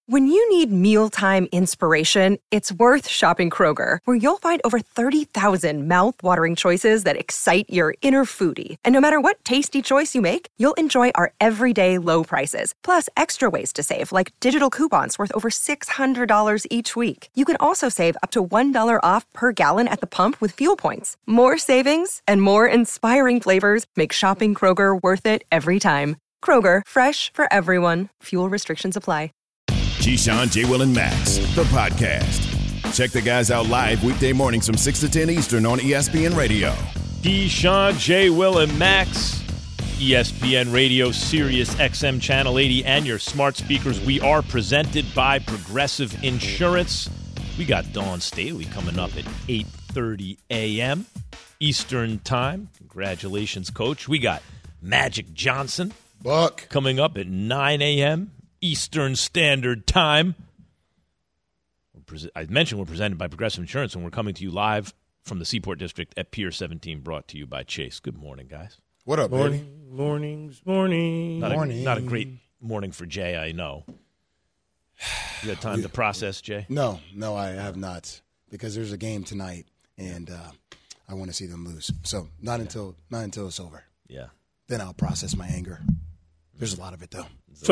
When you need mealtime inspiration, it's worth shopping Kroger, where you'll find over 30,000 mouth-watering choices that excite your inner foodie. And no matter what tasty choice you make, you'll enjoy our everyday low prices, plus extra ways to save, like digital coupons worth over $600 each week. You can also save up to $1 off per gallon at the pump with fuel points. More savings and more inspiring flavors make shopping Kroger worth it every time. Kroger, fresh for everyone. Fuel restrictions apply. Keyshawn, J. Will, and Max, the podcast. Check the guys out live weekday mornings from 6 to 10 Eastern on ESPN Radio. Keyshawn, J. Will, and Max, ESPN Radio, Sirius XM Channel 80, and your smart speakers. We are presented by Progressive Insurance. We got Dawn Staley coming up at 8:30 a.m. Eastern Time. Congratulations, Coach. We got Magic Johnson Buck coming up at 9 a.m. Eastern Standard Time. I mentioned we're presented by Progressive Insurance, and we're coming to you live from the Seaport District at Pier 17, brought to you by Chase. Good morning, guys. What up, morning, baby? Morning. Not a great morning for Jay, I know. You had time to process, Jay? No, I have not, because there's a game tonight, and I want to see them lose. So not until it's over. Yeah. Then I'll process my anger. There's a lot of it, though. So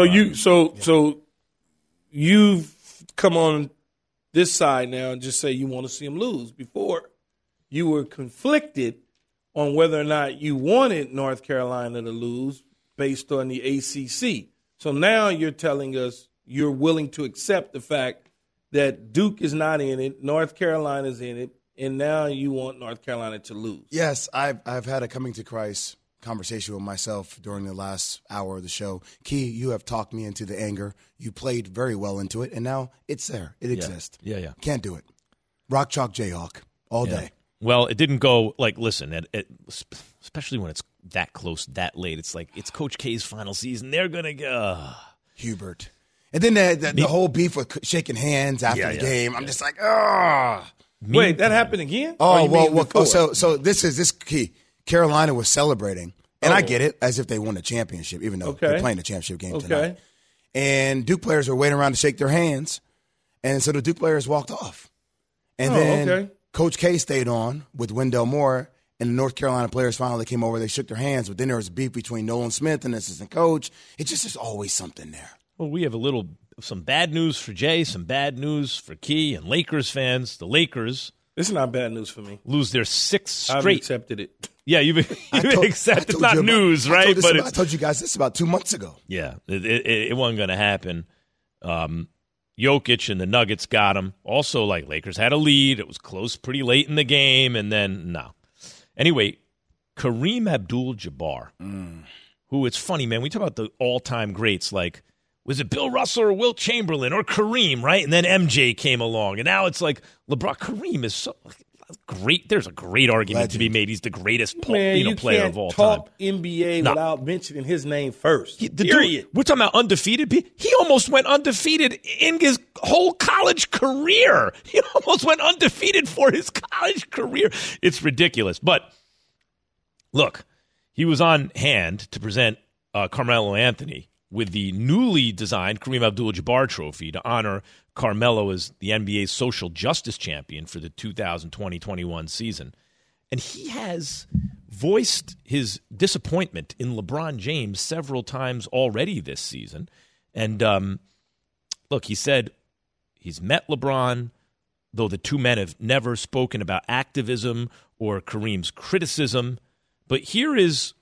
you've come on this side now and just say you want to see them lose. Before, you were conflicted on whether or not you wanted North Carolina to lose based on the ACC. So now you're telling us you're willing to accept the fact that Duke is not in it, North Carolina's in it, and now you want North Carolina to lose. Yes, I've had a coming to Christ conversation with myself during the last hour of the show. Key, you have talked me into the anger. You played very well into it, and now it's there. It exists. Yeah. Can't do it. Rock, chalk, Jayhawk all day. Well, it didn't go, listen, especially when it's that close, that late. It's like, it's Coach K's final season. They're going to go. Hubert. And then the whole beef with shaking hands after the game. I'm just like, Wait, that happened again? Oh, well, so this Key. Carolina was celebrating, and I get it, as if they won a championship, even though they're playing a championship game tonight. And Duke players were waiting around to shake their hands, and so the Duke players walked off. And then Coach K stayed on with Wendell Moore, and the North Carolina players finally came over. They shook their hands, but then there was beef between Nolan Smith and the assistant coach. It just is always something there. Well, we have some bad news for Jay, some bad news for Key and Lakers fans. The Lakers. This is not bad news for me. Lose their sixth straight. I've accepted it. Yeah, you've accepted. It's not news, right? I told you guys this about 2 months ago. Yeah, it wasn't going to happen. Jokic and the Nuggets got him. Also, Lakers had a lead. It was close pretty late in the game, and then no. Anyway, Kareem Abdul-Jabbar, who, it's funny, man, we talk about the all-time greats, was it Bill Russell or Wilt Chamberlain or Kareem, right? And then MJ came along, and now it's like LeBron. Kareem is so great. There's a great argument to be made. He's the greatest player of all time. Talk NBA without mentioning his name first. Period. We're talking about undefeated. He almost went undefeated in his whole college career. He almost went undefeated for his college career. It's ridiculous. But look, he was on hand to present Carmelo Anthony with the newly designed Kareem Abdul-Jabbar Trophy to honor Carmelo as the NBA's social justice champion for the 2020-21 season. And he has voiced his disappointment in LeBron James several times already this season. And look, he said he's met LeBron, though the two men have never spoken about activism or Kareem's criticism. But here is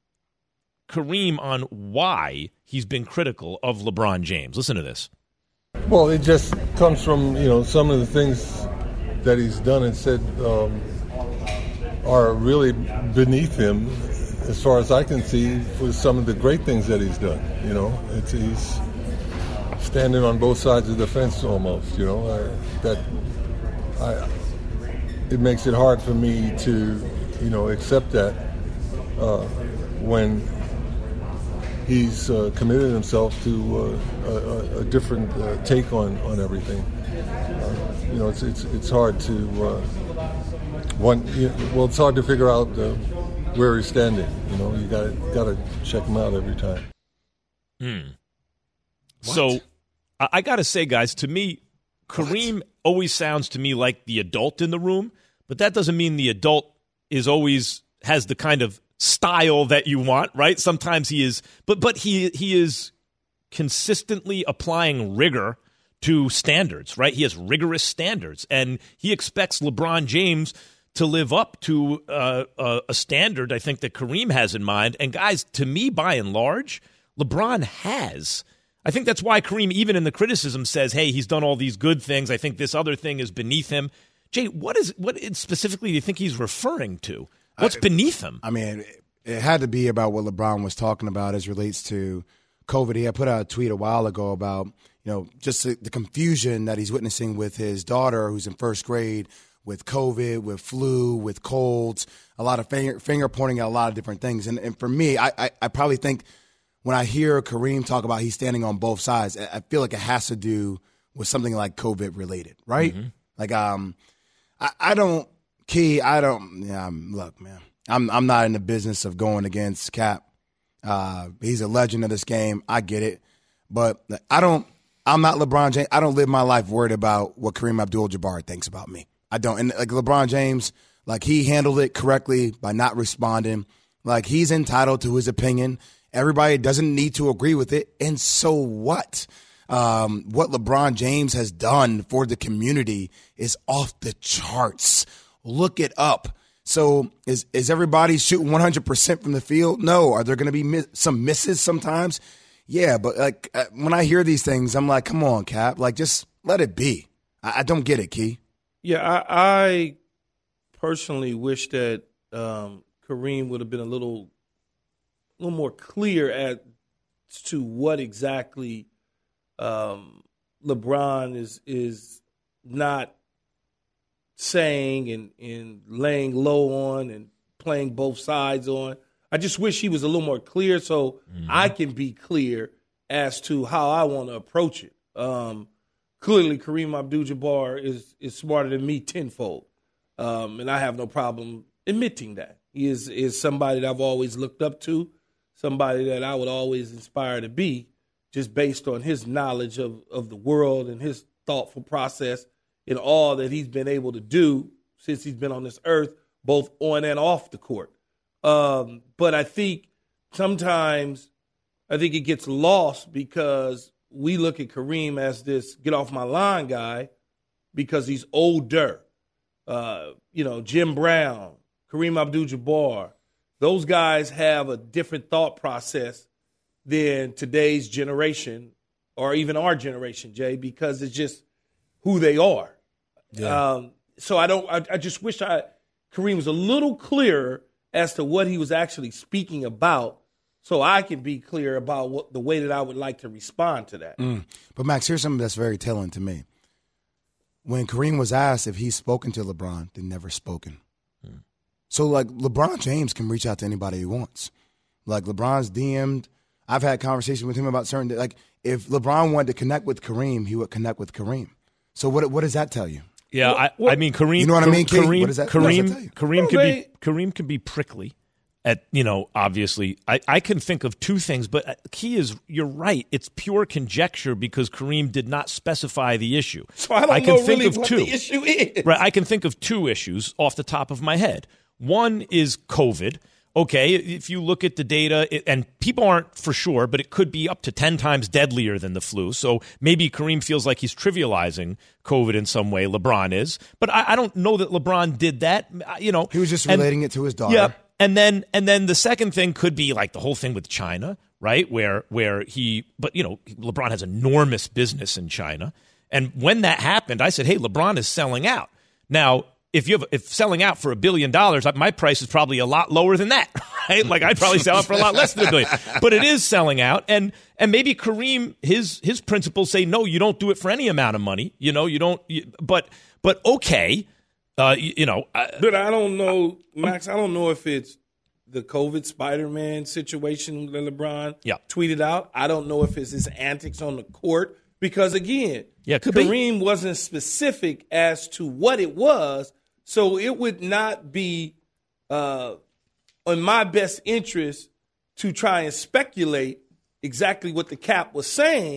Kareem on why he's been critical of LeBron James. Listen to this. Well, it just comes from, some of the things that he's done and said are really beneath him, as far as I can see, for some of the great things that he's done. He's standing on both sides of the fence almost, it makes it hard for me to, accept that when he's committed himself to a different take on everything. It's hard to it's hard to figure out where he's standing. You got to check him out every time. So I got to say, guys, to me, Kareem always sounds to me like the adult in the room, but that doesn't mean the adult is always has the kind of style that you want, right? Sometimes he is, but he is consistently applying rigor to standards, right? He has rigorous standards, and he expects LeBron James to live up to a standard I think that Kareem has in mind. And guys, to me, by and large, LeBron has. I think that's why Kareem, even in the criticism, says, hey, he's done all these good things. I think this other thing is beneath him. Jay, what specifically do you think he's referring to? What's beneath him? I mean, it had to be about what LeBron was talking about as relates to COVID. He had put out a tweet a while ago about, just the confusion that he's witnessing with his daughter who's in first grade with COVID, with flu, with colds, a lot of finger pointing at a lot of different things. And for me, I probably think when I hear Kareem talk about he's standing on both sides, I feel like it has to do with something like COVID related, right? Mm-hmm. Like, look, man, I'm not in the business of going against Cap. He's a legend of this game. I get it. But I'm not LeBron James. I don't live my life worried about what Kareem Abdul-Jabbar thinks about me. I don't. And like LeBron James, like he handled it correctly by not responding. Like he's entitled to his opinion. Everybody doesn't need to agree with it. And so what? What LeBron James has done for the community is off the charts. Look it up. So is everybody shooting 100% from the field? No. Are there going to be some misses sometimes? Yeah, but like when I hear these things, I'm like, come on, Cap. Like just let it be. I don't get it, Key. Yeah, I personally wish that Kareem would have been a little more clear as to what exactly LeBron is not saying and laying low on and playing both sides on. I just wish he was a little more clear so I can be clear as to how I want to approach it. Clearly, Kareem Abdul-Jabbar is smarter than me tenfold, and I have no problem admitting that. He is somebody that I've always looked up to, somebody that I would always aspire to be, just based on his knowledge of the world and his thoughtful process in all that he's been able to do since he's been on this earth, both on and off the court. But I think sometimes it gets lost because we look at Kareem as this get off my line guy because he's older. Jim Brown, Kareem Abdul-Jabbar, those guys have a different thought process than today's generation or even our generation, Jay, because it's just who they are. Yeah. So I just wish Kareem was a little clearer as to what he was actually speaking about so I can be clear about the way that I would like to respond to that. But, Max, here's something that's very telling to me. When Kareem was asked if he's spoken to LeBron, they've never spoken. So, like, LeBron James can reach out to anybody he wants. Like, LeBron's DM'd. I've had conversations with him about certain – like, if LeBron wanted to connect with Kareem, he would connect with Kareem. So what does that tell you? Yeah, I mean, Kareem – you know what I mean, Kareem? What does that tell you? Kareem can be prickly. Obviously, I can think of two things, but key is you're right. It's pure conjecture because Kareem did not specify the issue. So I can think of two. The issue is. Right, I can think of two issues off the top of my head. One is COVID. Okay, if you look at the data, and people aren't for sure, but it could be up to 10 times deadlier than the flu. So maybe Kareem feels like he's trivializing COVID in some way. LeBron is. But I don't know that LeBron did that. He was just relating it to his daughter. Yeah. And then the second thing could be like the whole thing with China, right? Where LeBron has enormous business in China. And when that happened, I said, hey, LeBron is selling out. Now, if selling out for $1 billion, my price is probably a lot lower than that, right? Like I'd probably sell out for a lot less than $1 billion. But it is selling out. And maybe Kareem, his principles say, no, you don't do it for any amount of money. But okay. But I don't know, Max. I don't know if it's the COVID Spider-Man situation that LeBron tweeted out. I don't know if it's his antics on the court because, again, Kareem wasn't specific as to what it was, so it would not be in my best interest to try and speculate exactly what the Cap was saying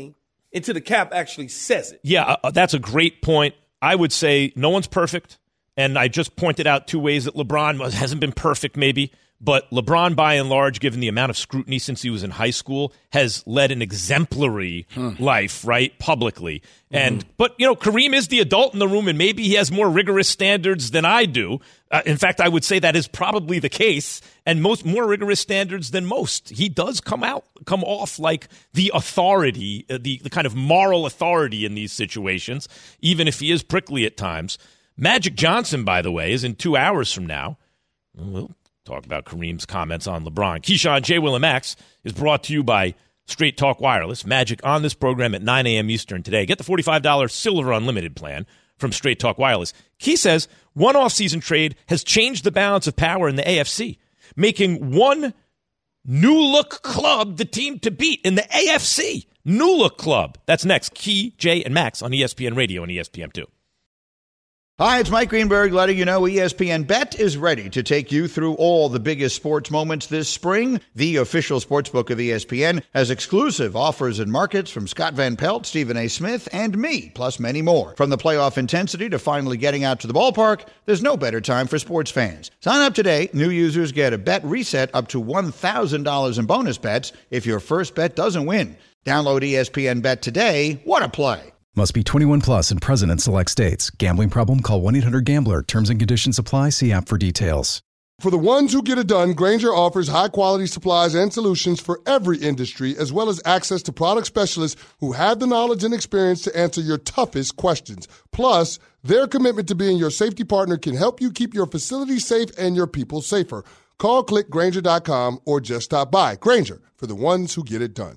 until the cap actually says it. Yeah, that's a great point. I would say no one's perfect, and I just pointed out two ways that LeBron hasn't been perfect maybe, but LeBron, by and large, given the amount of scrutiny since he was in high school, has led an exemplary life, right, publicly. But, Kareem is the adult in the room, and maybe he has more rigorous standards than I do. In fact, I would say that is probably the case, and more rigorous standards than most. He does come off like the authority, the kind of moral authority in these situations, even if he is prickly at times. Magic Johnson, by the way, is in 2 hours from now. We'll talk about Kareem's comments on LeBron. Keyshawn, J. Will, and Max is brought to you by Straight Talk Wireless. Magic on this program at 9 a.m. Eastern today. Get the $45 Silver Unlimited plan from Straight Talk Wireless. Key says one offseason trade has changed the balance of power in the AFC, making one new-look club the team to beat in the AFC. New-look club. That's next. Key, Jay, and Max on ESPN Radio and ESPN2. Hi, it's Mike Greenberg letting you know ESPN Bet is ready to take you through all the biggest sports moments this spring. The official sportsbook of ESPN has exclusive offers and markets from Scott Van Pelt, Stephen A. Smith, and me, plus many more. From the playoff intensity to finally getting out to the ballpark, there's no better time for sports fans. Sign up today. New users get a bet reset up to $1,000 in bonus bets if your first bet doesn't win. Download ESPN Bet today. What a play. Must be 21 plus and present in select states. Gambling problem? Call 1-800-GAMBLER. Terms and conditions apply. See app for details. For the ones who get it done, Grainger offers high-quality supplies and solutions for every industry, as well as access to product specialists who have the knowledge and experience to answer your toughest questions. Plus, their commitment to being your safety partner can help you keep your facility safe and your people safer. Call, click Grainger.com, or just stop by. Grainger, for the ones who get it done.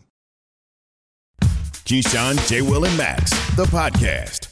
Keyshawn, J. Will, and Max, the podcast.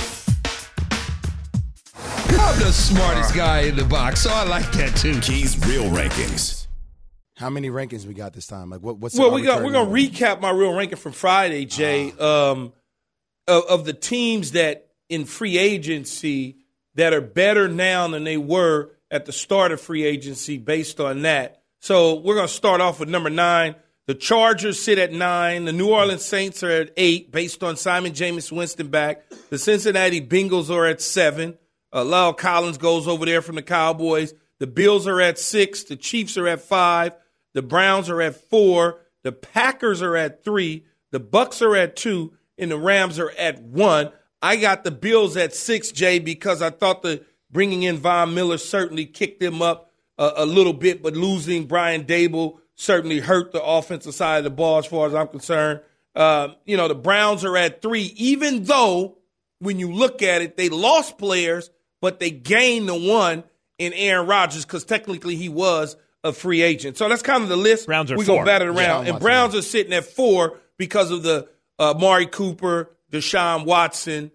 I'm the smartest guy in the box, so I like that too. Key's real rankings. How many rankings we got this time? Like what's? Well, we're gonna recap my real ranking from Friday, Jay. Of the teams that in free agency that are better now than they were at the start of free agency, based on that. So we're gonna start off with number 9. The Chargers sit at 9. The New Orleans Saints are at 8, based on Simon Jameis Winston back. The Cincinnati Bengals are at 7. Lyle Collins goes over there from the Cowboys. The Bills are at 6. The Chiefs are at 5. The Browns are at 4. The Packers are at 3. The Bucks are at 2. And the Rams are at 1. I got the Bills at 6, Jay, because I thought the bringing in Von Miller certainly kicked them up a little bit, but losing Brian Dable certainly hurt the offensive side of the ball as far as I'm concerned. The Browns are at 3, even though when you look at it, they lost players, but they gained the one in Aaron Rodgers because technically he was a free agent. So that's kind of the list. Browns are we 4. go bat it around. And Browns are sitting at 4 because of the Amari Cooper, Deshaun Watson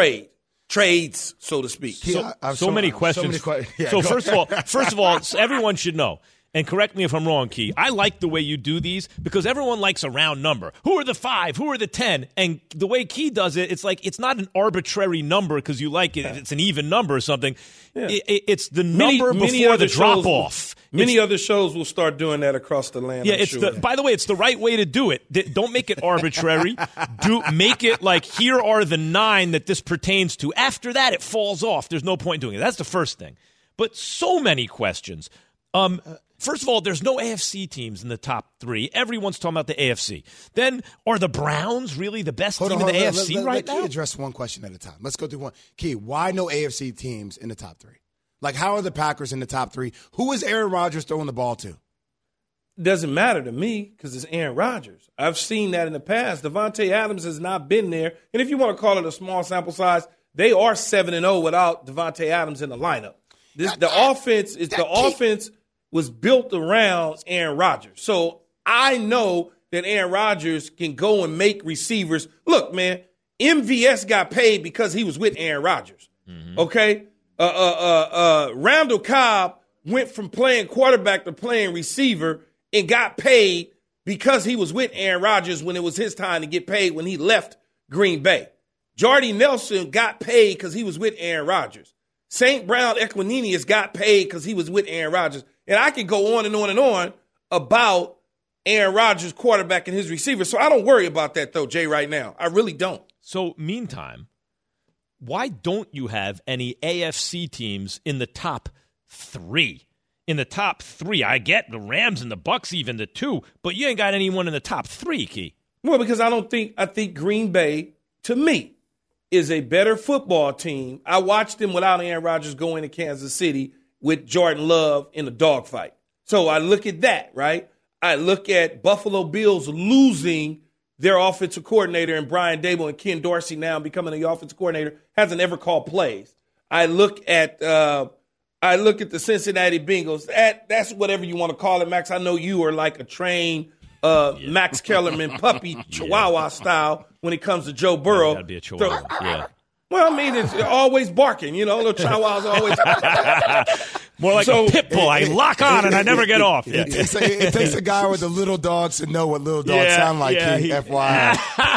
trades, so to speak. So many questions. So first of all, everyone should know. And correct me if I'm wrong, Key. I like the way you do these because everyone likes a round number. Who are the 5? Who are the 10? And the way Key does it, it's like it's not an arbitrary number because you like it. It's an even number or something. Yeah. It's the number before the drop-off. Many other shows will start doing that across the land. Yeah, by the way, it's the right way to do it. Don't make it arbitrary. Make it like here are the 9 that this pertains to. After that, it falls off. There's no point in doing it. That's the first thing. But so many questions. First of all, there's no AFC teams in the top 3. Everyone's talking about the AFC. Then, are the Browns really the best team in the AFC right now? Let Key address one question at a time. Let's go through one. Key, why no AFC teams in the top 3? Like, how are the Packers in the top 3? Who is Aaron Rodgers throwing the ball to? Doesn't matter to me because it's Aaron Rodgers. I've seen that in the past. Davante Adams has not been there. And if you want to call it a small sample size, they are 7-0 without Davante Adams in the lineup. The offense was built around Aaron Rodgers. So I know that Aaron Rodgers can go and make receivers. Look, man, MVS got paid because he was with Aaron Rodgers. Mm-hmm. Okay? Randall Cobb went from playing quarterback to playing receiver and got paid because he was with Aaron Rodgers when it was his time to get paid when he left Green Bay. Jordy Nelson got paid because he was with Aaron Rodgers. St. Brown Equanimeous got paid because he was with Aaron Rodgers. And I could go on and on and on about Aaron Rodgers quarterback and his receiver. So I don't worry about that, though, Jay, right now. I really don't. So, meantime, why don't you have any AFC teams in the top 3? In the top 3, I get the Rams and the Bucs, even the 2, but you ain't got anyone in the top 3, Key. Well, because I think Green Bay, to me, is a better football team. I watched them without Aaron Rodgers go into Kansas City with Jordan Love in a dogfight. So I look at that, right? I look at Buffalo Bills losing their offensive coordinator and Brian Daboll and Ken Dorsey now becoming the offensive coordinator, hasn't ever called plays. I look at the Cincinnati Bengals. That's whatever you want to call it, Max. I know you are like a trained Max Kellerman puppy Chihuahua style when it comes to Joe Burrow. Gotta be a Chihuahua. Yeah. Well, I mean, it's always barking. You know, the Chihuahuas always. More like a pit bull. I lock on and I never get off. It takes a guy with the little dogs to know what little dogs sound like, FYI.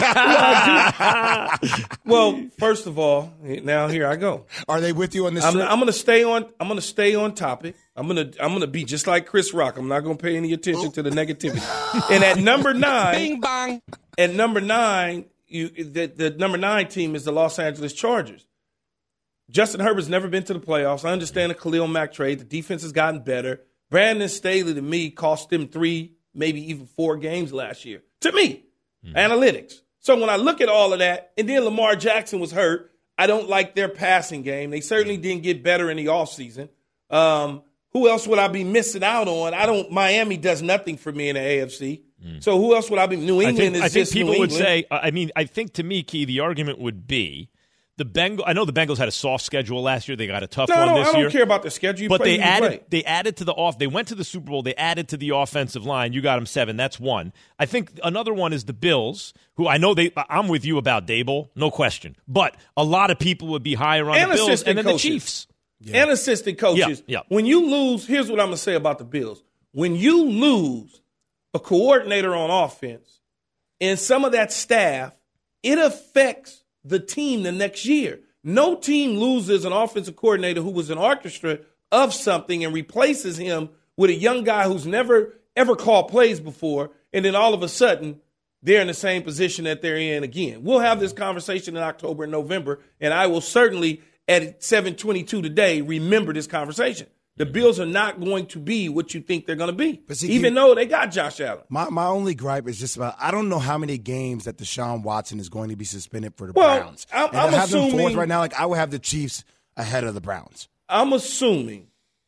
Well, first of all, now here I go. Are they with you on this I'm trip? going to stay on topic. I'm gonna be just like Chris Rock. I'm not going to pay any attention to the negativity. And at number 9, Bing bong. At number 9, the number 9 team is the Los Angeles Chargers. Justin Herbert's never been to the playoffs. I understand the Khalil Mack trade. The defense has gotten better. Brandon Staley, to me, cost them 3, maybe even 4 games last year. To me, analytics. So when I look at all of that, and then Lamar Jackson was hurt, I don't like their passing game. They certainly didn't get better in the offseason. Who else would I be missing out on? Miami does nothing for me in the AFC. So who else would I be? New England I think just people New would England. say, I think to me, Key, the argument would be I know the Bengals had a soft schedule last year. They got a tough one this year. I don't care about the schedule. But they added to the off. They went to the Super Bowl. They added to the offensive line. You got them 7. That's 1. I think another one is the Bills, who I know I'm with you about Daboll, no question. But a lot of people would be higher on the Bills and then the Chiefs. Yeah. And assistant coaches. Yeah. When you lose, here's what I'm going to say about the Bills. When you lose a coordinator on offense and some of that staff, it affects the team the next year. No team loses an offensive coordinator who was an orchestra of something and replaces him with a young guy who's never, ever called plays before, and then all of a sudden they're in the same position that they're in again. We'll have this conversation in October and November, and I will certainly, at 7:22 today, remember this conversation. The Bills are not going to be what you think they're going to be, even though they got Josh Allen. My only gripe is just about I don't know how many games that Deshaun Watson is going to be suspended for the Browns. I'm have assuming them 4th right now. Like I would have the Chiefs ahead of the Browns. I'm assuming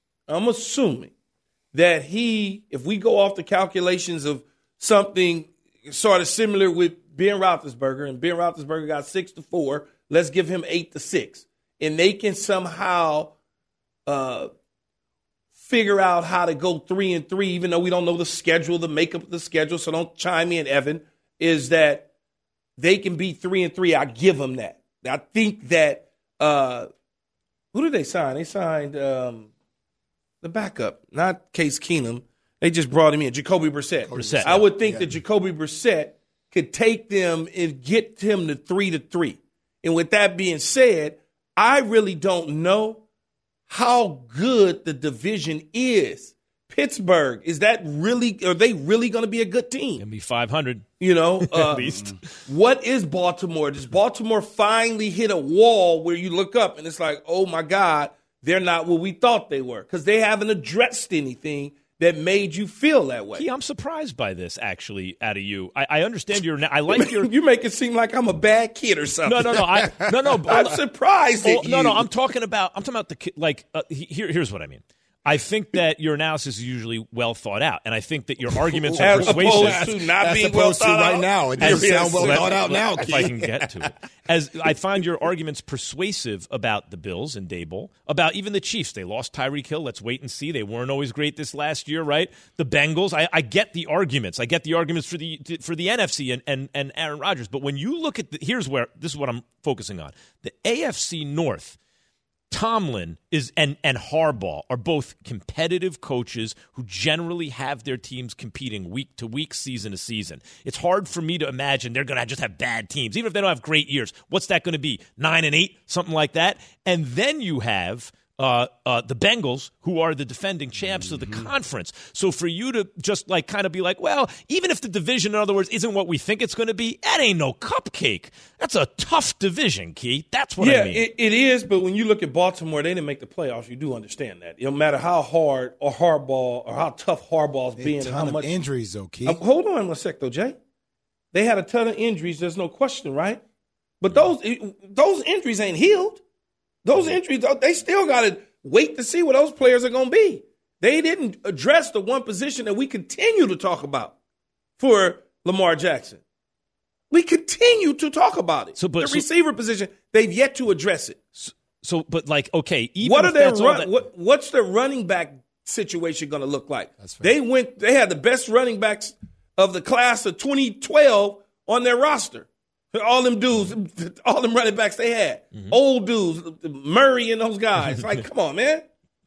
that if we go off the calculations of something sort of similar with Ben Roethlisberger, and Ben Roethlisberger got 6-4, let's give him 8-6, and they can somehow figure out how to go 3-3, even though we don't know the schedule, the makeup of the schedule. So don't chime in, Evan. Is that they can be 3-3? I give them that. I think that who did they sign? They signed the backup, not Case Keenum. They just brought him in, Jacoby Brissett. I would think that Jacoby Brissett could take them and get him to 3-3. And with that being said, I really don't know how good the division is. Pittsburgh, are they really going to be a good team? Gonna be 500. At least. What is Baltimore? Does Baltimore finally hit a wall where you look up and it's like, oh my God, they're not what we thought they were? Because they haven't addressed anything that made you feel that way. Yeah, I'm surprised by this, actually, out of you. I understand I like your. You make it seem like I'm a bad kid or something. No. I'm surprised at you. No. I'm talking about here's what I mean. I think that your analysis is usually well thought out, and I think that your arguments are persuasive. As opposed to not being well thought out right now. It doesn't sound well thought out now, if I can get to it. As I find your arguments persuasive about the Bills and Daboll, about even the Chiefs. They lost Tyreek Hill. Let's wait and see. They weren't always great this last year, right? The Bengals. I get the arguments. I get the arguments for the NFC and Aaron Rodgers. But when you look at this is what I'm focusing on. The AFC North. Tomlin and Harbaugh are both competitive coaches who generally have their teams competing week to week, season to season. It's hard for me to imagine they're going to just have bad teams, even if they don't have great years. What's that going to be? 9-8, something like that. And then you have the Bengals, who are the defending champs of the conference. So for you to just like kind of be like, well, even if the division, in other words, isn't what we think it's going to be, that ain't no cupcake. That's a tough division, Keith. That's what I mean. Yeah, it is. But when you look at Baltimore, they didn't make the playoffs. You do understand that. No matter how hard or hardball or how tough hardball's being, and how much injuries, though, Keith. Hold on one sec, though, Jay. They had a ton of injuries. There's no question, right? But those injuries ain't healed. Those injuries, they still got to wait to see what those players are going to be. They didn't address the one position that we continue to talk about for Lamar Jackson. We continue to talk about it. The receiver position, they've yet to address it. But like, okay, even what's their running back situation going to look like? They had the best running backs of the class of 2012 on their roster. All them dudes, all them running backs they had. Old dudes, Murray and those guys. Like, come on, man.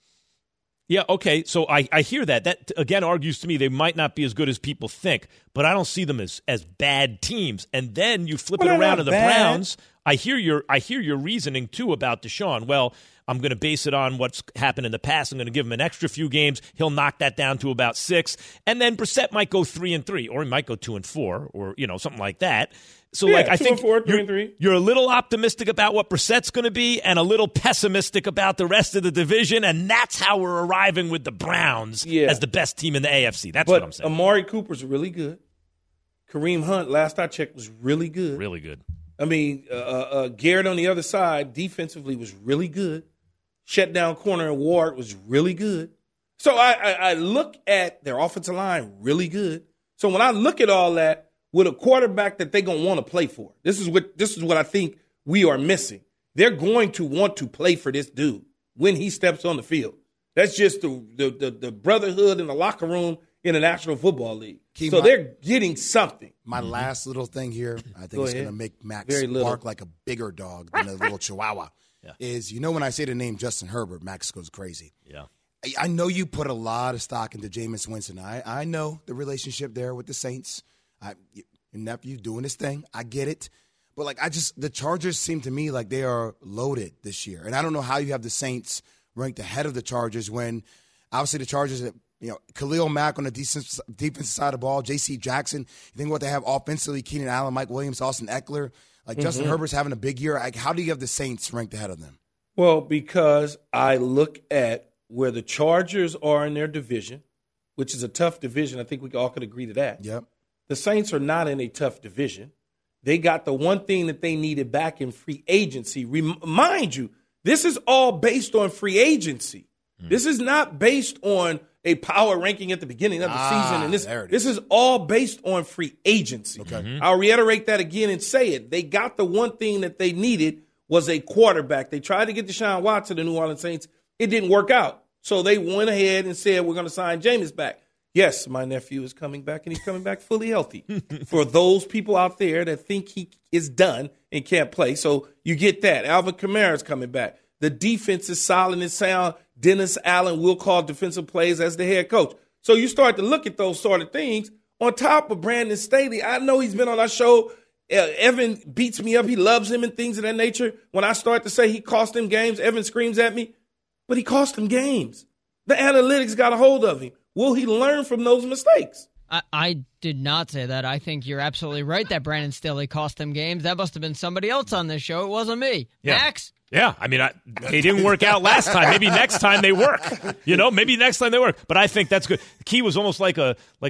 Yeah, okay, so I hear that. That, again, argues to me they might not be as good as people think, but I don't see them as bad teams. And then you flip it around to the Browns. I hear your reasoning, too, about Deshaun. Well, I'm going to base it on what's happened in the past. I'm going to give him an extra few games. He'll knock that down to about 6. And then Brissett might go 3-3, or he might go 2-4, or, something like that. So, I think 4, 3-3. You're a little optimistic about what Brissett's going to be and a little pessimistic about the rest of the division, and that's how we're arriving with the Browns as the best team in the AFC. That's what I'm saying. Amari Cooper's really good. Kareem Hunt, last I checked, was really good. Really good. I mean, Garrett on the other side, defensively, was really good. Shutdown corner and Ward was really good. So I look at their offensive line, really good. So when I look at all that, with a quarterback that they're going to want to play for. This is what I think we are missing. They're going to want to play for this dude when he steps on the field. That's just the brotherhood in the locker room in the National Football League. They're getting something. My last little thing here, I think it's going to make Max bark like a bigger dog than a little chihuahua, is when I say the name Justin Herbert, Max goes crazy. Yeah. I know you put a lot of stock into Jameis Winston. I know the relationship there with the Saints. Your nephew doing his thing. I get it. But, the Chargers seem to me like they are loaded this year. And I don't know how you have the Saints ranked ahead of the Chargers when, obviously, the Chargers, Khalil Mack on the defensive side of the ball, J.C. Jackson. You think what they have offensively, Keenan Allen, Mike Williams, Austin Eckler. Justin Herbert's having a big year. How do you have the Saints ranked ahead of them? Well, because I look at where the Chargers are in their division, which is a tough division. I think we all could agree to that. Yep. The Saints are not in a tough division. They got the one thing that they needed back in free agency. Mind you, this is all based on free agency. This is not based on a power ranking at the beginning of the season. And this is all based on free agency. Okay. I'll reiterate that again and say it. They got the one thing that they needed was a quarterback. They tried to get Deshaun Watson to the New Orleans Saints. It didn't work out. So they went ahead and said, we're going to sign Jameis back. Yes, my nephew is coming back, and he's coming back fully healthy. For those people out there that think he is done and can't play, so you get that. Alvin Kamara is coming back. The defense is solid and sound. Dennis Allen will call defensive plays as the head coach. So you start to look at those sort of things. On top of Brandon Staley, I know he's been on our show. Evan beats me up. He loves him and things of that nature. When I start to say he cost him games, Evan screams at me. But he cost him games. The analytics got a hold of him. Will he learn from those mistakes? I did not say that. I think you're absolutely right that Brandon Staley cost them games. That must have been somebody else on this show. It wasn't me. Yeah. Max? Yeah, I mean, they didn't work out last time. Maybe next time they work. Maybe next time they work. But I think that's good. Key was almost like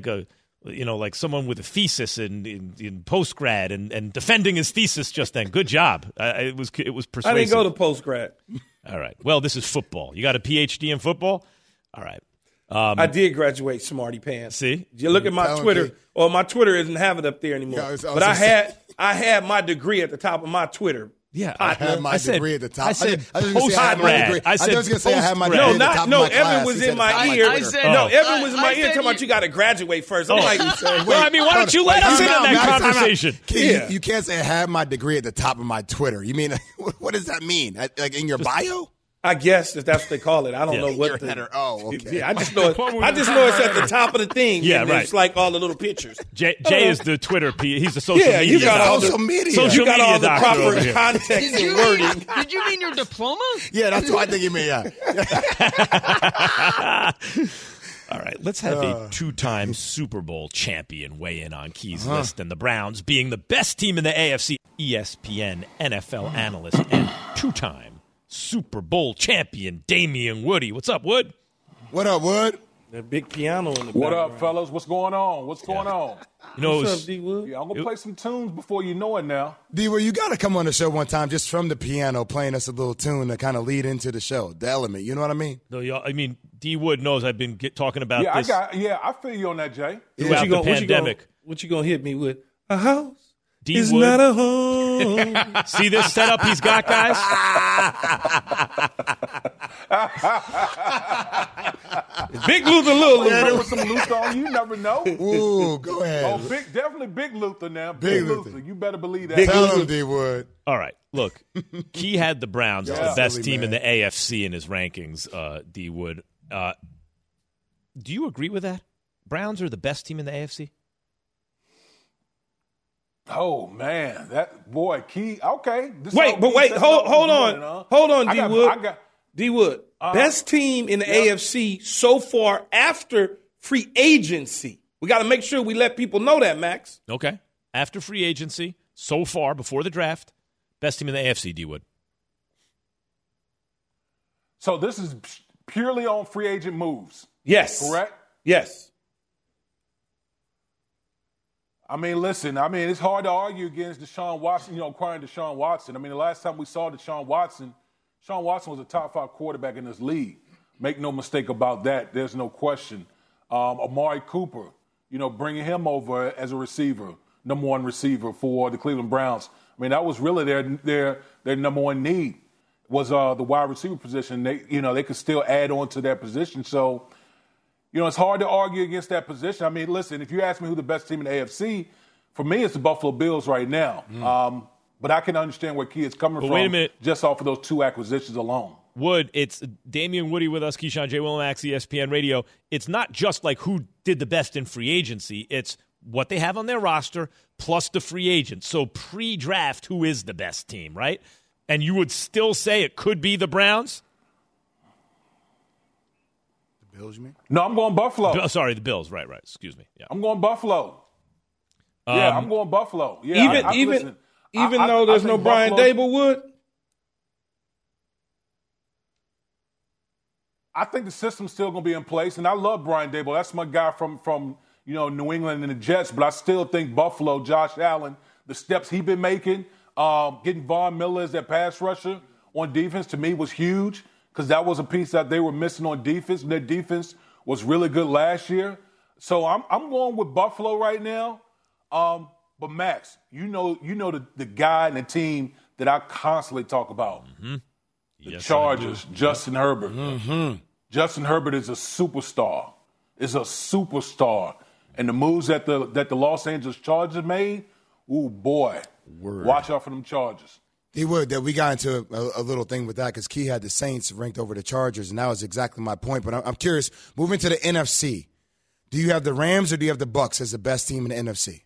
someone with a thesis in post-grad and defending his thesis just then. Good job. It was persuasive. I didn't go to post-grad. All right. Well, this is football. You got a PhD in football? All right. I did graduate, smarty pants. See? You look at my Twitter. Well, my Twitter doesn't have it up there anymore. Yeah, but I had my degree at the top of my Twitter. Yeah, I had my degree at the top. I said post-grad. I was going to say I had my degree at the top of my class. Evan was in my ear. Evan was in my ear talking about you got to graduate first. I'm like, why don't you let us in on that conversation? You can't say I had my degree at the top of my Twitter. You mean, what does that mean? Like in your bio? I guess if that's what they call it. I don't know what header. Oh, okay. Yeah, I just know it's at the top of the thing. Yeah, and right. It's like all the little pictures. Jay is the Twitter. He's the social media. You got all social media. You got all the doctor proper context and wording. Did you mean your diploma? Yeah, that's what I think you mean. Yeah. All right, let's have a two-time Super Bowl champion weigh in on Key's list and the Browns being the best team in the AFC. ESPN NFL analyst and two-time Super Bowl champion Damien Woody. What's up, Wood? What up, Wood? That big piano in the What background. up, fellas? What's going on? What's going on? You know, What's up, D-Wood? Yeah, I'm going to play some tunes before you know it now. D-Wood, you got to come on the show one time just from the piano playing us a little tune to kind of lead into the show. The element, you know what I mean? No, I mean, D. Wood knows I've been talking about Yeah, this I feel you on that, Jay. throughout the pandemic. What you gonna hit me with? A house D. is Wood. not a home. See this setup he's got, guys? Big Luther, little Luther. With some Luther on you never know. Ooh, go ahead. Oh, definitely Big Luther now. Big Luther. Luther. You better believe that. Tell him, D-Wood. All right, look, Key had the Browns as the best silly team in man. the AFC in his rankings, D. Wood. Do you agree with that? Browns are the best team in the AFC? Oh, man. That boy, Key. Okay. Hold on, D-Wood. D-Wood, Uh-huh. best team in the AFC so far after free agency. We got to make sure we let people know that, Max. Okay. After free agency, so far, before the draft, best team in the AFC, D. Wood. So this is purely on free agent moves. Yes. Correct? Yes. I mean, listen, it's hard to argue against Deshaun Watson, acquiring Deshaun Watson. I mean, the last time we saw Deshaun Watson was a top 5 quarterback in this league. Make no mistake about that. There's no question. Amari Cooper, bringing him over as a receiver, number 1 receiver for the Cleveland Browns. I mean, that was really their number 1 need was the wide receiver position. They could still add on to that position. So, it's hard to argue against that position. I mean, listen, if you ask me who the best team in the AFC, for me, it's the Buffalo Bills right now. But I can understand where Key is coming from. Wait a minute. Just off of those 2 acquisitions alone. Wood, it's Damian Woody with us, Keyshawn J. Will Max, ESPN Radio. It's not just like who did the best in free agency. It's what they have on their roster plus the free agents. So pre-draft, who is the best team, right? And you would still say it could be the Browns? The Bills, you mean? No, I'm going Buffalo. Sorry, the Bills. Right. Excuse me. Yeah. I'm going Buffalo. I'm going Buffalo. Yeah, Even though there's no Brian Daboll, Wood? I think the system's still going to be in place, and I love Brian Daboll. That's my guy from New England and the Jets, but I still think Buffalo, Josh Allen, the steps he's been making, getting Von Miller as that pass rusher on defense, to me was huge because that was a piece that they were missing on defense, and their defense was really good last year. So I'm going with Buffalo right now. But Max, you know the guy and the team that I constantly talk about. Mm-hmm. The Chargers, Justin Herbert. Mm-hmm. Justin Herbert is a superstar. And the moves that the Los Angeles Chargers made, ooh, boy. Word. Watch out for them Chargers. He would. That we got into a little thing with that because Key had the Saints ranked over the Chargers, and that was exactly my point. But I'm curious, moving to the NFC, do you have the Rams or do you have the Bucs as the best team in the NFC?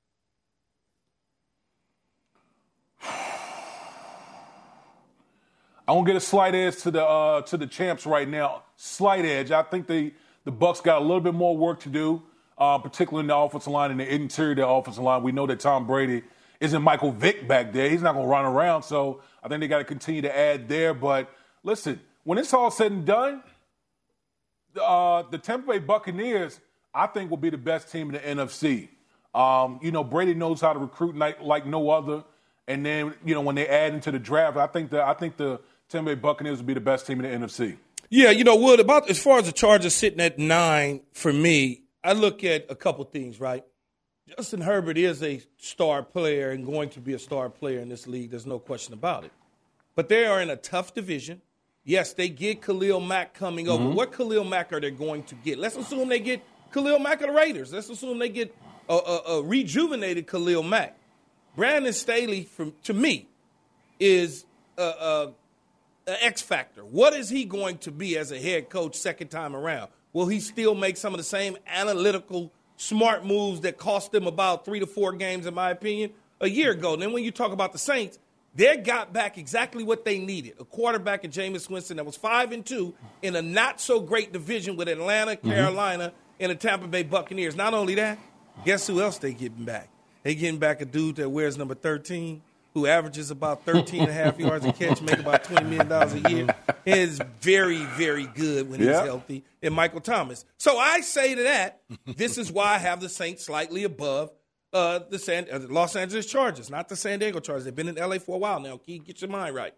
I'm gonna get a slight edge to the champs right now. Slight edge. I think the Bucs got a little bit more work to do, particularly in the offensive line and the interior of the offensive line. We know that Tom Brady isn't Michael Vick back there. He's not gonna run around, so I think they got to continue to add there. But listen, when it's all said and done, the Tampa Bay Buccaneers, I think, will be the best team in the NFC. Brady knows how to recruit like no other. And then, when they add into the draft, I think the Tampa Bay Buccaneers will be the best team in the NFC. Yeah, Wood, as far as the Chargers sitting at 9, for me, I look at a couple things, right? Justin Herbert is a star player and going to be a star player in this league. There's no question about it. But they are in a tough division. Yes, they get Khalil Mack coming over. Mm-hmm. What Khalil Mack are they going to get? Let's assume they get Khalil Mack of the Raiders. Let's assume they get a rejuvenated Khalil Mack. Brandon Staley, to me, is X factor. What is he going to be as a head coach second time around? Will he still make some of the same analytical, smart moves that cost them about 3 to 4 games, in my opinion, a year ago? And then when you talk about the Saints, they got back exactly what they needed. A quarterback in Jameis Winston that was 5-2 in a not-so-great division with Atlanta, Carolina, and the Tampa Bay Buccaneers. Not only that, guess who else they getting back? They getting back a dude that wears number 13, who averages about 13.5 yards a catch, make about $20 million a year, is very, very good when he's healthy, and Michael Thomas. So I say to that, this is why I have the Saints slightly above the Los Angeles Chargers, not the San Diego Chargers. They've been in L.A. for a while now. Key, get your mind right.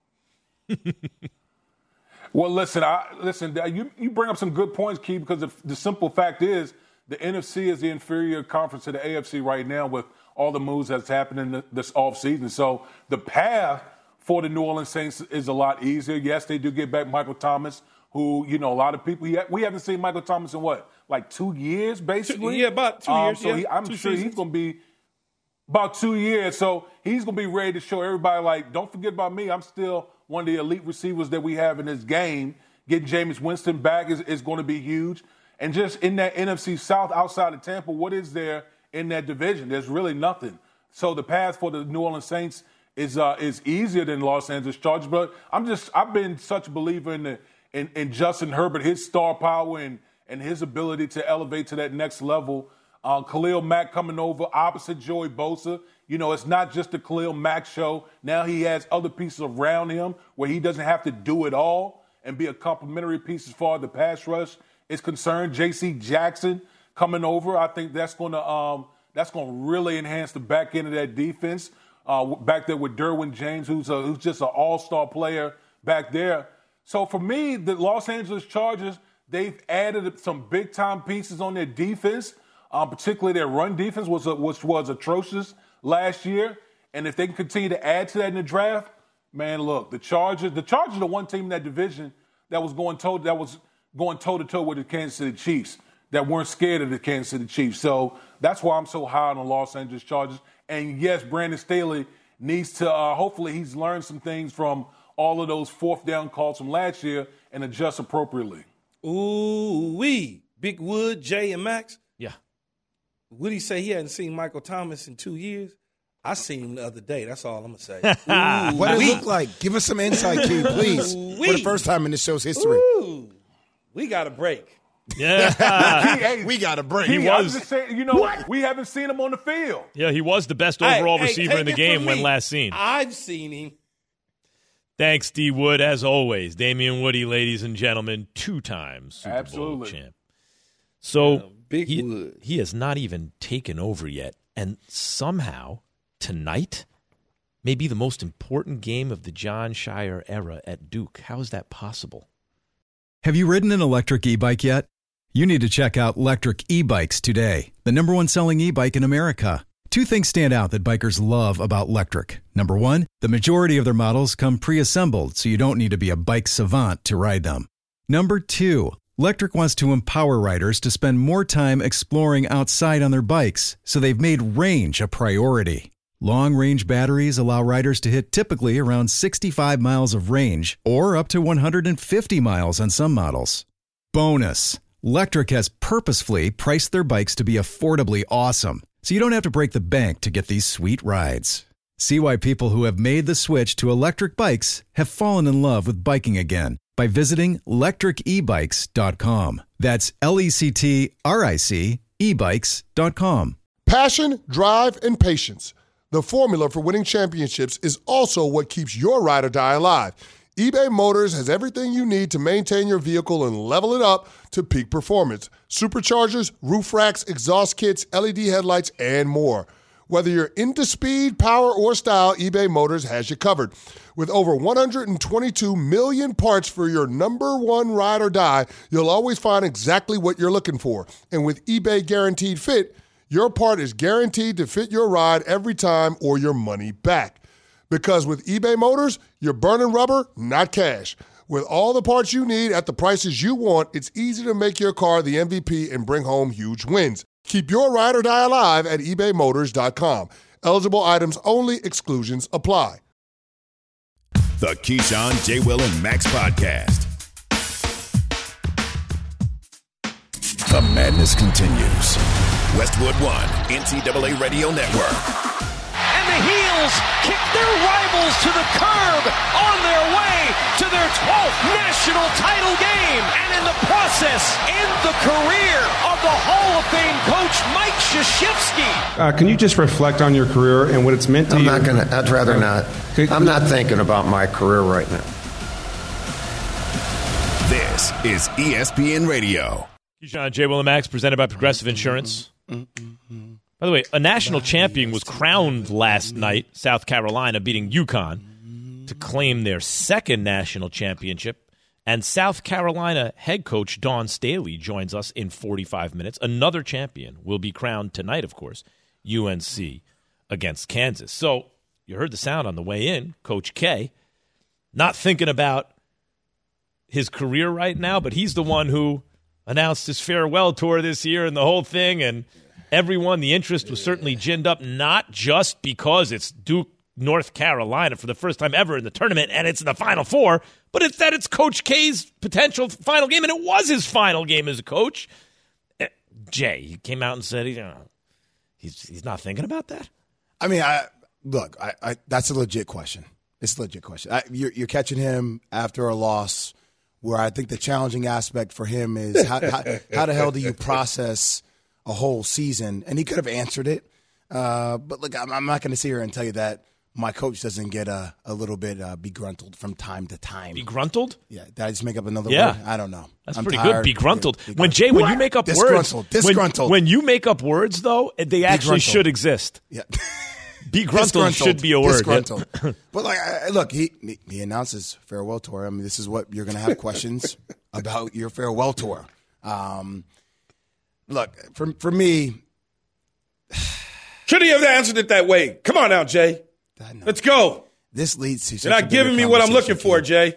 Well, listen, you bring up some good points, Key, because the simple fact is the NFC is the inferior conference to the AFC right now with all the moves that's happening this offseason. So the path for the New Orleans Saints is a lot easier. Yes, they do get back Michael Thomas, who, a lot of people, we haven't seen Michael Thomas in what, like 2 years, basically? Yeah, about 2 years. So I'm sure he's going to be about 2 years. So he's going to be ready to show everybody, like, don't forget about me. I'm still one of the elite receivers that we have in this game. Getting Jameis Winston back is going to be huge. And just in that NFC South outside of Tampa, what is there in that division? There's really nothing. So the path for the New Orleans Saints is easier than Los Angeles Chargers. But I've been such a believer in Justin Herbert, his star power and his ability to elevate to that next level. Khalil Mack coming over opposite Joey Bosa. It's not just the Khalil Mack show. Now he has other pieces around him where he doesn't have to do it all and be a complementary piece as far as the pass rush is concerned. J.C. Jackson coming over, I think that's going to really enhance the back end of that defense. Back there with Derwin James, who's just an all-star player back there. So for me, the Los Angeles Chargers, they've added some big-time pieces on their defense, particularly their run defense, which was atrocious last year. And if they can continue to add to that in the draft, man, look, the Chargers are the one team in that division that was going toe-to-toe with the Kansas City Chiefs, that weren't scared of the Kansas City Chiefs. So that's why I'm so high on the Los Angeles Chargers. And, yes, Brandon Staley needs to hopefully he's learned some things from all of those fourth down calls from last year and adjust appropriately. Ooh-wee. Big Wood, Jay, and Max. Yeah. Would he say he hadn't seen Michael Thomas in 2 years? I seen him the other day. That's all I'm going to say. What does it look like? Give us some insight, Key, please. For the first time in the show's history. Ooh. We got a break. Yeah. We got a break. He was. Just saying, we haven't seen him on the field. Yeah, he was the best overall receiver in the game when last seen. I've seen him. Thanks, D. Wood, as always. Damian Woody, ladies and gentlemen, 2-time Super Bowl champ. So he has not even taken over yet. And somehow, tonight, may be the most important game of the Jon Scheyer era at Duke. How is that possible? Have you ridden an electric e-bike yet? You need to check out Lectric E-Bikes today, the #1 selling e-bike in America. 2 things stand out that bikers love about Lectric. Number 1, the majority of their models come pre-assembled, so you don't need to be a bike savant to ride them. Number 2, Lectric wants to empower riders to spend more time exploring outside on their bikes, so they've made range a priority. Long-range batteries allow riders to hit typically around 65 miles of range or up to 150 miles on some models. Bonus, Lectric has purposefully priced their bikes to be affordably awesome, so you don't have to break the bank to get these sweet rides. See why people who have made the switch to electric bikes have fallen in love with biking again by visiting lectricebikes.com. That's LECTRIC ebikes.com. Passion, drive, and patience. The formula for winning championships is also what keeps your ride or die alive. eBay Motors has everything you need to maintain your vehicle and level it up to peak performance. Superchargers, roof racks, exhaust kits, LED headlights, and more. Whether you're into speed, power, or style, eBay Motors has you covered. With over 122 million parts for your number one ride or die, you'll always find exactly what you're looking for. And with eBay Guaranteed Fit, your part is guaranteed to fit your ride every time or your money back. Because with eBay Motors, you're burning rubber, not cash. With all the parts you need at the prices you want, it's easy to make your car the MVP and bring home huge wins. Keep your ride or die alive at ebaymotors.com. Eligible items only. Exclusions apply. The Keyshawn, J. Will, and Max Podcast. The madness continues. Westwood One, NCAA Radio Network. And the Heels kick their rivals to the curb on their way to their 12th national title game. And in the process, end the career of the Hall of Fame coach Mike Krzyzewski. Can you just reflect on your career and what it's meant to you? I'd rather not. I'm not thinking about my career right now. This is ESPN Radio. Keyshawn, J. Will, and Max, presented by Progressive Insurance. By the way, a national champion was crowned last night, South Carolina beating UConn to claim their second national championship. And South Carolina head coach Dawn Staley joins us in 45 minutes. Another champion will be crowned tonight, of course, UNC against Kansas. So you heard the sound on the way in, Coach K, not thinking about his career right now, but he's the one who announced his farewell tour this year and the whole thing, and everyone, the interest was certainly ginned up, not just because it's Duke, North Carolina for the first time ever in the tournament, and it's in the Final Four, but it's that it's Coach K's potential final game, and it was his final game as a coach. Jay, he came out and said he's not thinking about that? I mean, look, that's a legit question. It's a legit question. You're catching him after a loss where I think the challenging aspect for him is how the hell do you process a whole season? And he could have answered it. But look, I'm not going to sit here and tell you that my coach doesn't get a little bit begruntled from time to time. Begruntled? Yeah. Did I just make up another word? I don't know. That's pretty good. Begruntled. When you make up words. Disgruntled. When you make up words, though, they actually should exist. Yeah. Begruntled should be a word. Disgruntled. But look, he announces farewell tour. I mean, this is what you're going to have questions about your farewell tour. Look, for me, should he have answered it that way? Come on now, Jay. Let's go. This leads to. You're not giving me what I'm looking for, Jay.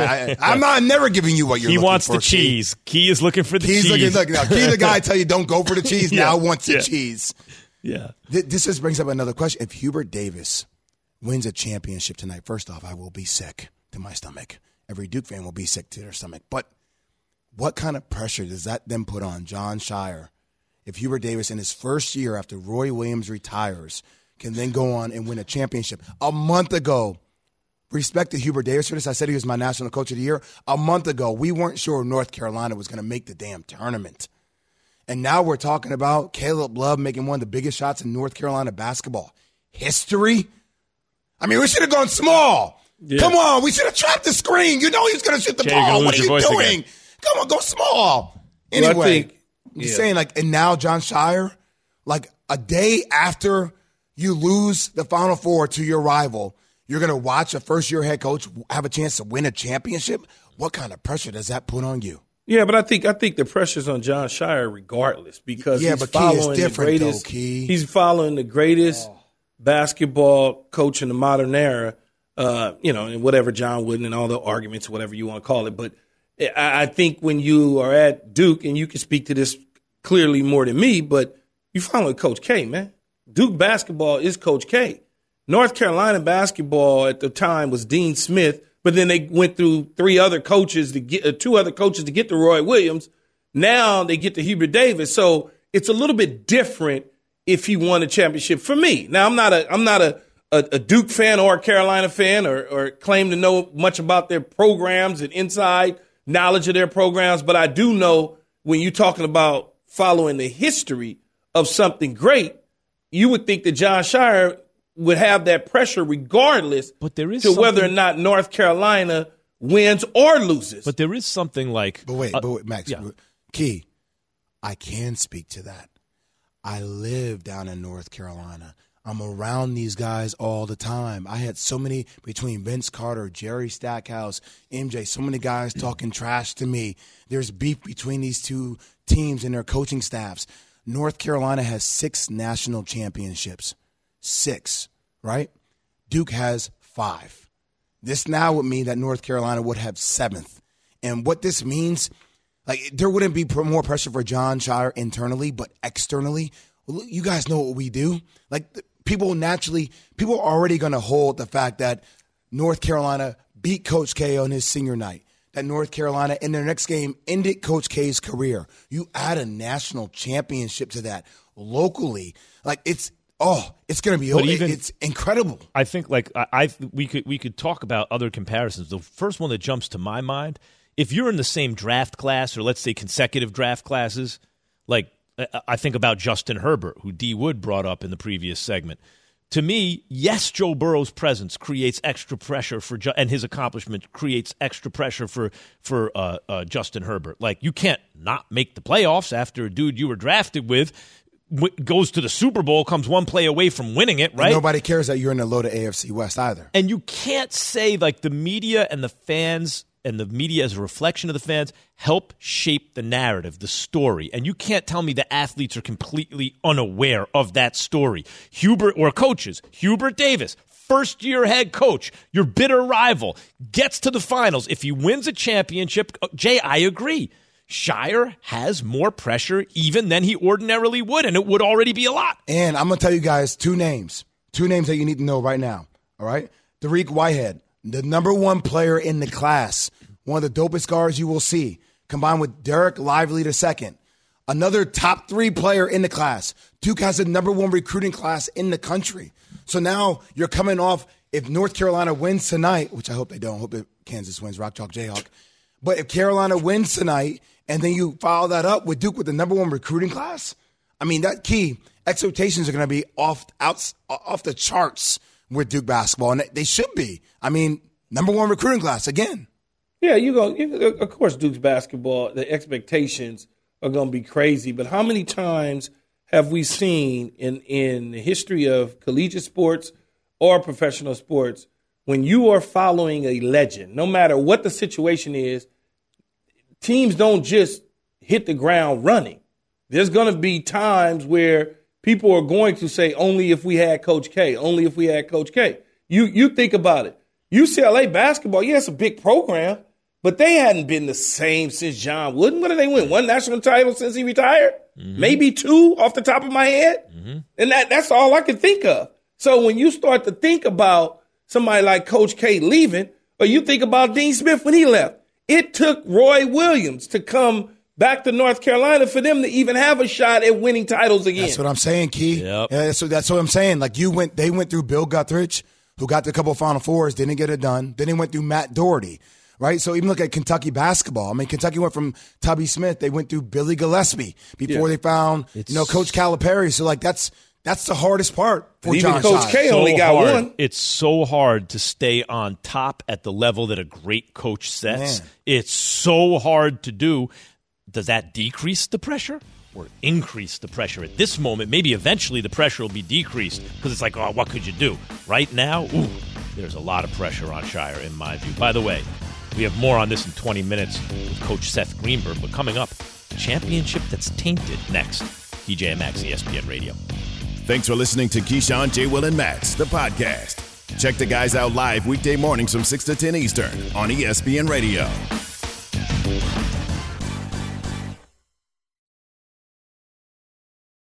I'm never giving you what you're looking for. He wants the cheese. Key is looking for the cheese. Key, the guy tell you don't go for the cheese. Now wants the cheese. Yeah. This just brings up another question. If Hubert Davis wins a championship tonight, first off, I will be sick to my stomach. Every Duke fan will be sick to their stomach. But what kind of pressure does that then put on Jon Scheyer if Hubert Davis in his first year after Roy Williams retires can then go on and win a championship? A month ago, respect to Hubert Davis for this, I said he was my national coach of the year. A month ago, we weren't sure North Carolina was going to make the damn tournament. And now we're talking about Caleb Love making one of the biggest shots in North Carolina basketball history. I mean, we should have gone small. Yeah. Come on, we should have trapped the screen. You know he was going to shoot the ball. What are you doing? Again. Come on, go small. Anyway, I'm saying, and now Jon Scheyer, a day after you lose the Final Four to your rival, you're going to watch a first-year head coach have a chance to win a championship? What kind of pressure does that put on you? Yeah, but I think the pressure's on Jon Scheyer regardless because he's following the greatest. He's following the greatest basketball coach in the modern era. And whatever John Wooden and all the arguments, whatever you want to call it. But I think when you are at Duke, and you can speak to this clearly more than me, but you following Coach K, man. Duke basketball is Coach K. North Carolina basketball at the time was Dean Smith. But then they went through two other coaches to get to Roy Williams. Now they get to Hubert Davis. So it's a little bit different if he won a championship for me. Now I'm not a Duke fan or a Carolina fan or claim to know much about their programs and inside knowledge of their programs. But I do know when you're talking about following the history of something great, you would think that Jon Scheyer would have that pressure regardless whether or not North Carolina wins or loses. But there is something like... But wait, Max. Yeah. Key, I can speak to that. I live down in North Carolina. I'm around these guys all the time. I had so many, between Vince Carter, Jerry Stackhouse, MJ, so many guys talking trash to me. There's beef between these two teams and their coaching staffs. North Carolina has 6 national championships. 6, right? Duke has 5. This now would mean that North Carolina would have 7th. And what this means, there wouldn't be more pressure for Jon Scheyer internally, but externally, you guys know what we do. People are already going to hold the fact that North Carolina beat Coach K on his senior night, that North Carolina in their next game ended Coach K's career. You add a national championship to that locally. Like, it's going to be it's incredible. I think we could talk about other comparisons. The first one that jumps to my mind, if you're in the same draft class or let's say consecutive draft classes, like I think about Justin Herbert, who D. Wood brought up in the previous segment. To me, yes, Joe Burrow's presence creates extra pressure and his accomplishment creates extra pressure for Justin Herbert. Like, you can't not make the playoffs after a dude you were drafted with goes to the Super Bowl, comes one play away from winning it, right? And nobody cares that you're in the loaded AFC West either. And you can't say, like, the media and the fans and the media as a reflection of the fans help shape the narrative, the story. And you can't tell me the athletes are completely unaware of that story. Hubert Davis, first-year head coach, your bitter rival, gets to the finals. If he wins a championship, Jay, I agree. Shire has more pressure even than he ordinarily would, and it would already be a lot. And I'm going to tell you guys two names that you need to know right now, all right? Dariq Whitehead, the number one player in the class, one of the dopest guards you will see, combined with Derek Lively II, another top 3 player in the class. Duke has the number one recruiting class in the country. So now you're coming off, if North Carolina wins tonight, which I hope they don't, hope that Kansas wins, Rock Chalk Jayhawk, but if Carolina wins tonight and then you follow that up with Duke with the number one recruiting class, I mean, that key expectations are going to be off the charts with Duke basketball, and they should be. I mean, number one recruiting class again. Yeah, of course, Duke's basketball, the expectations are going to be crazy. But how many times have we seen in the history of collegiate sports or professional sports, when you are following a legend, no matter what the situation is, teams don't just hit the ground running. There's going to be times where people are going to say, only if we had Coach K, only if we had Coach K. You think about it. UCLA basketball, yeah, it's a big program, but they hadn't been the same since John Wooden. What did they win? 1 national title since he retired? Mm-hmm. Maybe 2 off the top of my head? Mm-hmm. And that's all I can think of. So when you start to think about somebody like Coach K leaving, or you think about Dean Smith when he left, it took Roy Williams to come back to North Carolina for them to even have a shot at winning titles again. That's what I'm saying, Key. Yep. Yeah, so that's what I'm saying. Like they went through Bill Guthridge, who got to a couple of Final Fours, didn't get it done. Then they went through Matt Doherty, right? So even look at Kentucky basketball. I mean, Kentucky went from Tubby Smith. They went through Billy Gillespie before they found Coach Calipari. So like that's the hardest part for John Coach Shire. K only got one. It's so hard to stay on top at the level that a great coach sets. Man. It's so hard to do. Does that decrease the pressure or increase the pressure? At this moment, maybe eventually the pressure will be decreased because it's like, oh, what could you do? Right now, there's a lot of pressure on Shire in my view. By the way, we have more on this in 20 minutes with Coach Seth Greenberg, but coming up, championship that's tainted next. DJ and Max, ESPN Radio. Thanks for listening to Keyshawn, J. Will, and Max, the podcast. Check the guys out live weekday mornings from 6 to 10 Eastern on ESPN Radio.